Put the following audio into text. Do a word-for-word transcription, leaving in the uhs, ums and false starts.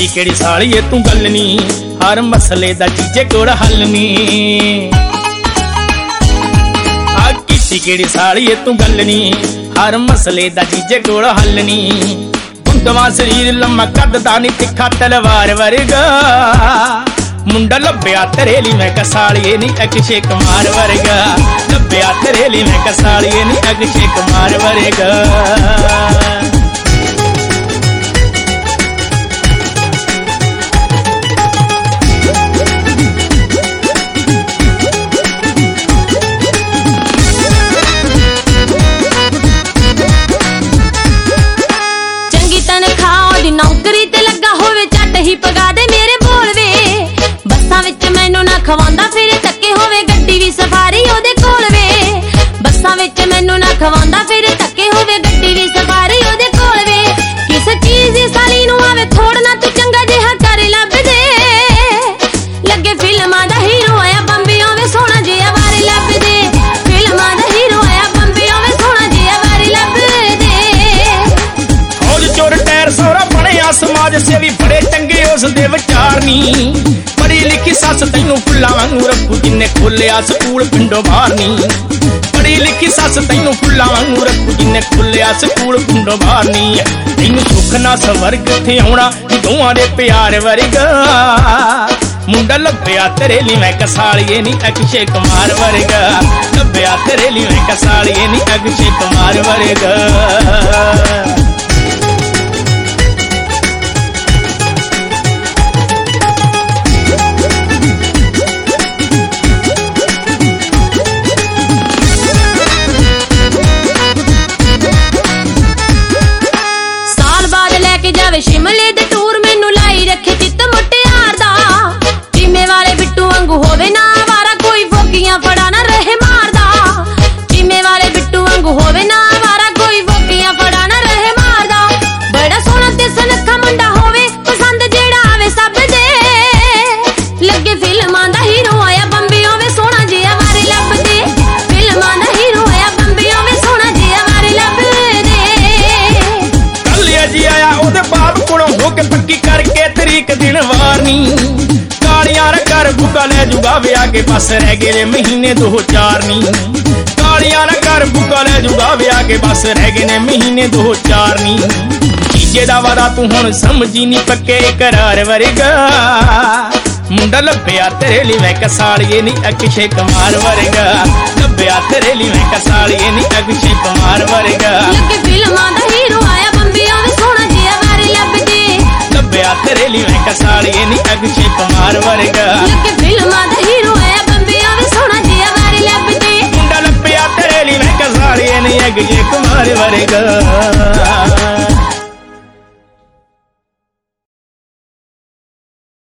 ਕੀਤੀ ਕਿਹੜੀ ਸਾਲੀਏ ਤੂੰ ਗੱਲ ਨੀ, ਹਰ ਮਸਲੇ ਦਾ ਜੀਜੇ ਕੋਲ ਹੱਲ ਨੀ। ਆ ਕੀਤੀ ਕਿਹੜੀ ਸਾਲੀਏ ਤੂੰ ਗੱਲ ਨੀ, ਹਰ ਮਸਲੇ ਦਾ ਜੀਜੇ ਕੋਲ ਹੱਲ ਨੀ। ਗੁੰਦਵਾ ਸਰੀਰ ਲੰਮਾ ਕੱਦਦਾ ਨੀ ਤਿੱਖਾ ਤਲਵਾਰ ਵਰਗਾ, ਮੁੰਡਾ ਲੱਭਿਆ ਤੇਰੇ ਲਈ ਮੈਂ ਕਸਾਲੀਏ ਨੀ ਅਕਸ਼ੇ ਕੁਮਾਰ ਵਰਗਾ। ਲੱਭਿਆ ਤੇਰੇ ਲਈ ਮੈਂ ਕਸਾਲੀਏ ਨੀ ਅਕਸ਼ੇ ਕੁਮਾਰ ਵਰਗਾ। ਨੌਕਰੀ ਤੇ ਲੱਗਾ ਹੋਵੇ ਝੱਟ ਹੀ ਪਗਾ ਦੇ ਮੇਰੇ ਬੋਲ ਵੇ। ਬੱਸਾਂ ਵਿੱਚ ਮੈਨੂੰ ਨਾ ਖਵਾਉਂਦਾ ਫਿਰੇ ਧੱਕੇ ਹੋਵੇ ਗੱਡੀ ਵੀ ਸਫਾਰੀ ਉਹਦੇ ਕੋਲ ਵੇ। ਬੱਸਾਂ ਵਿੱਚ ਮੈਨੂੰ ਨਾ ਖਵਾਉਂਦਾ ਫਿਰੇ ਧੱਕੇ ਹੋਵੇ ਗੱਡੀ ਵੀ ਸਫਾਰੀ ਉਹਦੇ ਕੋਲ ਵੇ। ਕਿਸ ਚੀਜ਼ ਦੀ ਸਾਲੀ ਨੂੰ ਆਵੇ ਥੋੜ ਨਾ ਤੂੰ ਚੰਗਾ ਜਿਹਾ ਕਰ ਲੱਭ ਦੇ। ਲੱਗੇ ਫਿਲਮਾਂ ਦਾ ਹੀਰੋ ਆਇਆ ਬੰਬਿਓਂ ਵੇ ਸੋਹਣਾ ਜਿਹਾ ਵਾਰੇ ਲੱਭ ਦੇ। ਫਿਲਮਾਂ ਦਾ ਹੀਰੋ ਆਇਆ ਬੰਬਿਓਂ ਵੇ ਸੋਹਣਾ ਜਿਹਾ ਵਾਰੇ ਲੱਭ ਦੇ। ਫੌਜ ਚੋਰ ਟਾਇਰ ਸੋਹਰਾ ਬਣਿਆ ਸਮਾਜ ਸੇਵੀ ਬੜੇ ਚੰਗੇ ਉਸਦੇ ਵਿਚਾਰ ਨੀ। ਪੜ੍ਹੀ ਲਿਖੀ ਸੱਸ ਤੈਨੂੰ ਫੁੱਲਾਂ ਵਾਂਗੂ ਰੱਖੂ ਜਿੰਨੇ ਖੋਲਿਆ ਸਕੂਲ ਪਿੰਡੋਂ ਬਾਹਰ ਨੀ। ਪੜ੍ਹੀ ਲਿਖੀ ਸੱਸ ਤੈਨੂੰ ਫੁੱਲਾਂ ਵਾਂਗੂ ਰੱਖੂ ਜਿੰਨੇ ਖੋਲਿਆ ਸਕੂਲ ਪਿੰਡੋਂ ਬਾਹਰ ਨੀ। ਤੈਨੂੰ ਸੁੱਖ ਨਾ ਸਵਰਗ ਕਿੱਥੇ ਆਉਣਾ ਦੋਵਾਂ ਦੇ ਪਿਆਰ ਵਰਗਾ। ਮੁੰਡਾ ਲੱਭਿਆ ਤੇਰੇ ਲਈ ਮੈਂ ਕਸਾਲੀਏ ਨੀ ਅਕਸ਼ੇ ਕੁਮਾਰ ਵਰਗਾ। ਲੱਭਿਆ ਤੇਰੇ ਲਈ ਮੈਂ ਕਸਾਲੀਏ ਨੀ ਅਕਸ਼ੇ ਕੁਮਾਰ ਵਰਗਾ। ਜਾਵੇ ਸ਼ਿਮਲੇ ਦੇ ਟੂਰ ਮੈਨੂੰ ਲਾਈ ਰੱਖੇ ਚਿੱਤ ਮੁਟਿਆਰ ਦਾ। ਚੀਮੇ ਵਾਲੇ ਬਿੱਟੂ ਵਾਂਗੂ ਹੋਵੇ ਨਾ ਆਵਾਰਾ ਕੋਈ ਫੋਕੀਆਂ ਫੜਾ ਨਾ ਰਹੇ ਮਾਰਦਾ। ਚੀਮੇ ਵਾਲੇ ਬਿੱਟੂ ਵਾਂਗੂ ਹੋਵੇ ਨਾ ਆਵਾਰਾ ਕੋਈ ਫੋਕੀਆਂ ਫੜਾ ਨਾ ਰਹੇ ਮਾਰਦਾ। ਬੜਾ ਸੋਹਣਾ ਤੇ ਸੁਨੱਖਾ ਮੁੰਡਾ ਹੋਵੇ ਪਸੰਦ ਜਿਹੜਾ ਆਵੇ ਸਭ ਦੇ। ਲੱਗੇ ਫਿਲਮਾਂ ਦਾ ਹੀਰੋ ਆਇਆ ਬੰਬਿਓਂ ਵੇ ਸੋਹਣਾ ਜਿਹਾ ਵਾਰੇ ਲੱਭ ਦੇ। ਫਿਲਮਾਂ ਦਾ ਹੀਰੋ ਆਇਆ ਬੰਬਿਓਂ ਵੇ ਸੋਹਣਾ ਜਿਹਾ ਵਾਰੇ ਲੱਭ ਦੇ। ਕੱਲਿਆ ਜੀ ਆਇਆ ਉਹਦੇ ਬਾਪ ਕੋਲੋਂ ਹੋ ਕੇ ਪੱਕੀ ਕਰਕੇ ਤਰੀਕ ਦਿਨ ਵਾਰਨੀ। ਕਾਲੀਆਂ ਰ ਘਰ ਬੁੱਕਾ ਲੈ ਜੂਗਾ ਵਿਆਹ ਕੇ ਬਸ ਰਹਿ ਗਏ ਮਹੀਨੇ ਦੋ ਚਾਰ ਨੀ। ਕਾਲੀਆਂ ਰ ਘਰ ਬੁੱਕਾ ਲੈ ਜੂਗਾ ਵਿਆਹ ਕੇ ਬਸ ਰਹਿ ਗਏ ਨੇ ਮਹੀਨੇ ਦੋ ਚਾਰ ਨੀ। ਜੀਜੇ ਦਾ ਵਾਦਾ ਤੂੰ ਹੁਣ ਸਮਝੀ ਨੀ ਪੱਕੇ ਕਰਾਰ ਵਰਗਾ। ਮੁੰਡਾ ਲੱਭਿਆ ਤੇਰੇ ਲਈ ਮੈਂ ਕਸਾਲੀਏ ਨੀ ਅਕਸ਼ੇ ਕੁਮਾਰ ਵਰਗਾ। ਲੱਭਿਆ ਤੇਰੇ ਲਈ ਮੈਂ ਕਸਾਲੀਏ ਨੀ ਅਕਸ਼ੇ ਕੁਮਾਰ ਵਰਗਾ। ਲੱਗੇ ਫਿਲਮਾਂ ਦਾ ਹੀਰੋ